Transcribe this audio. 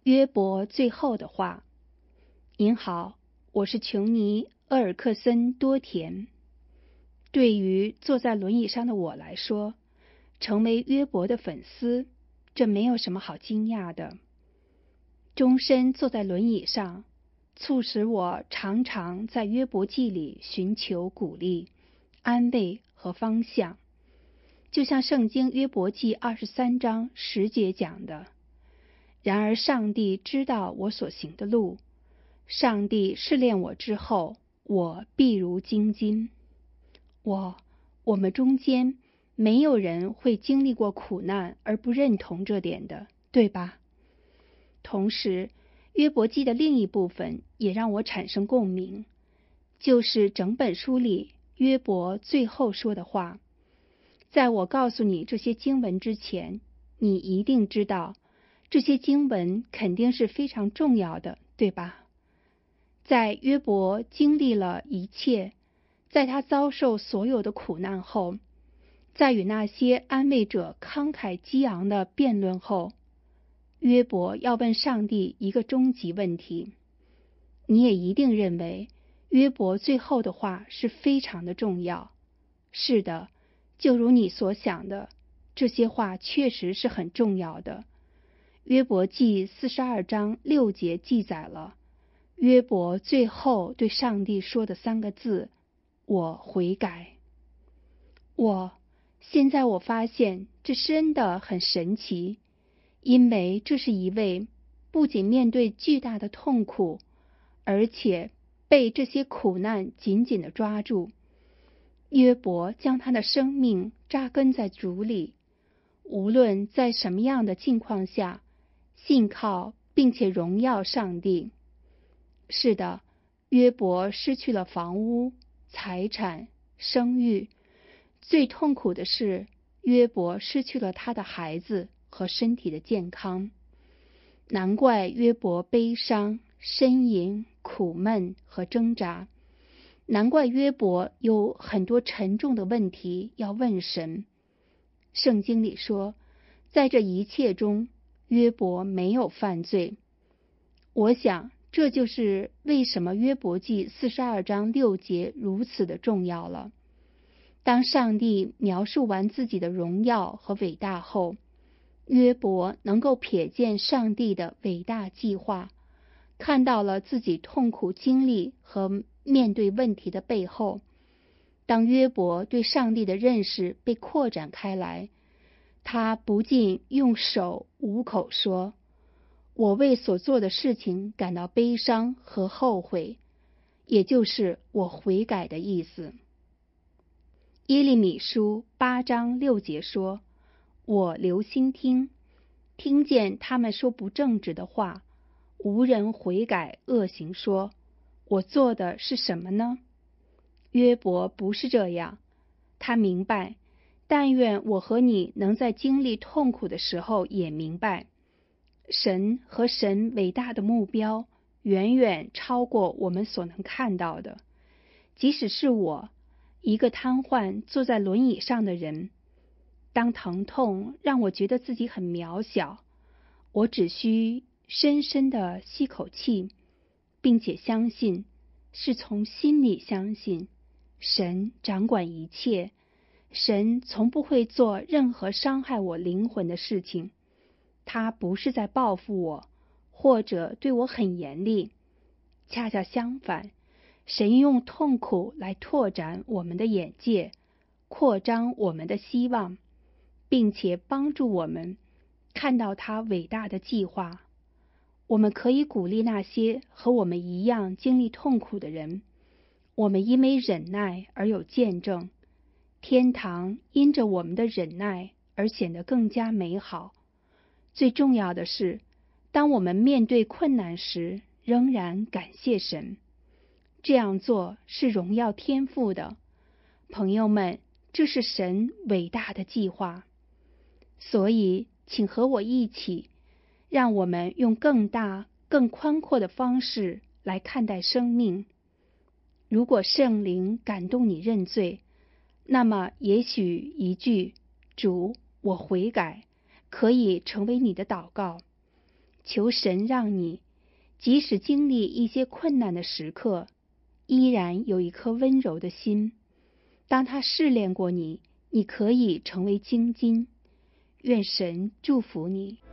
约伯最后的话。您好，我是琼尼·厄尔克森多田。对于坐在轮椅上的我来说，成为约伯的粉丝，这没有什么好惊讶的。终身坐在轮椅上，促使我常常在约伯记里寻求鼓励、安慰和方向。就像圣经约伯记23章10节讲的，然而上帝知道我所行的路，上帝试炼我之后，我必如精金。我们中间没有人会经历过苦难而不认同这点的，对吧？同时，约伯记的另一部分也让我产生共鸣，就是整本书里约伯最后说的话。在我告诉你这些经文之前，你一定知道，这些经文肯定是非常重要的，对吧？在约伯经历了一切，在他遭受所有的苦难后，在与那些安慰者慷慨激昂的辩论后，约伯要问上帝一个终极问题。你也一定认为约伯最后的话是非常的重要。是的，就如你所想的，这些话确实是很重要的。约伯记42章6节记载了约伯最后对上帝说的3个字：我悔改。现在我发现这真的很神奇，因为这是一位不仅面对巨大的痛苦，而且被这些苦难紧紧地抓住。约伯将他的生命扎根在主里，无论在什么样的境况下，信靠并且荣耀上帝。是的，约伯失去了房屋、财产、声誉，最痛苦的是约伯失去了他的孩子和身体的健康。难怪约伯悲伤、呻吟、苦闷和挣扎。难怪约伯有很多沉重的问题要问神。圣经里说，在这一切中，约伯没有犯罪。我想，这就是为什么约伯记42章6节如此的重要了。当上帝描述完自己的荣耀和伟大后，约伯能够瞥见上帝的伟大计划，看到了自己痛苦经历和面对问题的背后。当约伯对上帝的认识被扩展开来，他不禁用手捂口说，我为所做的事情感到悲伤和后悔，也就是我悔改的意思。耶利米书8章6节说，我留心听，听见他们说不正直的话，无人悔改恶行，说我做的是什么呢？约伯不是这样，他明白，但愿我和你能在经历痛苦的时候也明白，神和神伟大的目标远远超过我们所能看到的。即使是我，一个瘫痪坐在轮椅上的人，当疼痛让我觉得自己很渺小，我只需深深地吸口气，并且相信，是从心里相信，神掌管一切，神从不会做任何伤害我灵魂的事情，他不是在报复我，或者对我很严厉。恰恰相反，神用痛苦来拓展我们的眼界，扩张我们的希望，并且帮助我们看到他伟大的计划。我们可以鼓励那些和我们一样经历痛苦的人，我们因为忍耐而有见证，天堂因着我们的忍耐而显得更加美好。最重要的是，当我们面对困难时，仍然感谢神。这样做是荣耀天父的。朋友们，这是神伟大的计划。所以，请和我一起，让我们用更大、更宽阔的方式来看待生命。如果圣灵感动你认罪，那么也许一句“主，我悔改”可以成为你的祷告。 求神让你，即使经历一些困难的时刻，依然有一颗温柔的心。当他试炼过你，你可以成为精金。愿神祝福你。